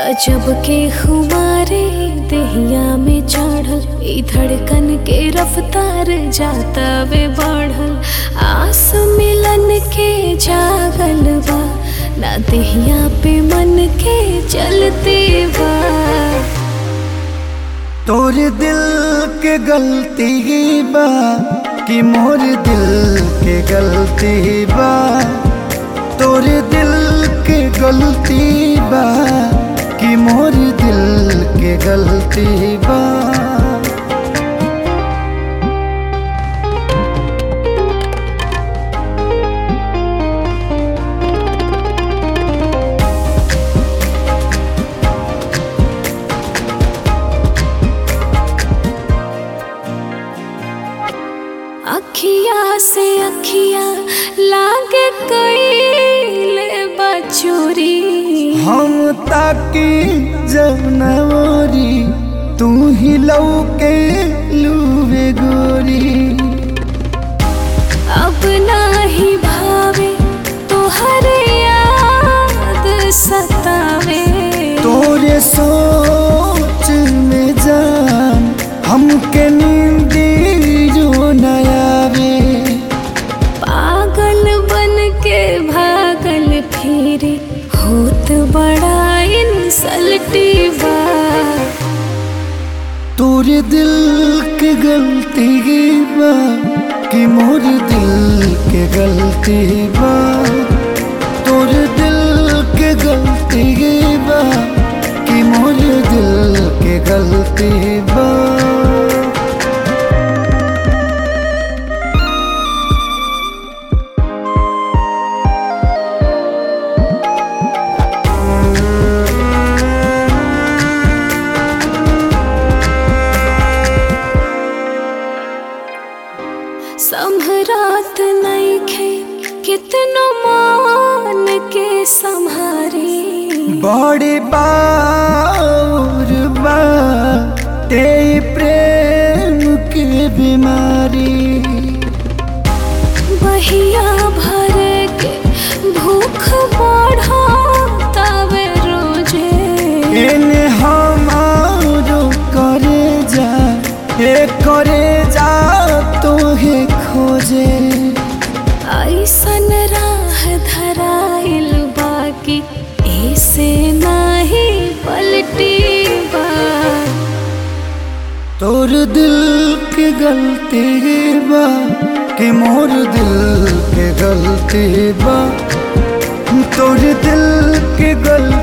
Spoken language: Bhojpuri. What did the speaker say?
गजब के खुमारे देहिया में चढ़ल, ई धड़कन के रफ्तार जाता वे बढ़ल। आस मिलन के जागल बा, ना देहिया पे मन के चलते बा। तोर दिल के गलती बा कि मोर दिल के गलती बा। तोर दिल के गलती बा कि मोर दिल के गलती बा। अखिया से अखिया लागे कईले बचोरी। हम ताकी जब नवरी तू ही लौके लूवे गोरी। अब नाही भावे तोहरे याद सतावे। तोरे सोच में जान हमके नींदी जो नयावे। पागल बन के भागल फिरे होत बड़ा इंसल्टी बा। तोरे दिल के गलती बा कि मोर दिल के गलती बा। तोरे दिल के गलती बा कि मोर दिल के गलती बा। संभरात नइखे कितनो मान के संहारी। बड़ी बार बा ते प्रेम के बीमारी। बहिया भर के भूख बढ़ातावे रोजे। एने हमारो करे जा करे जा तोहे खोजे। ऐसन राह धराइल बाकी ऐसे नाही पलटी बा। तोर दिल के गलती बा कि मोर दिल के गलती बा। तोर दिल के गलती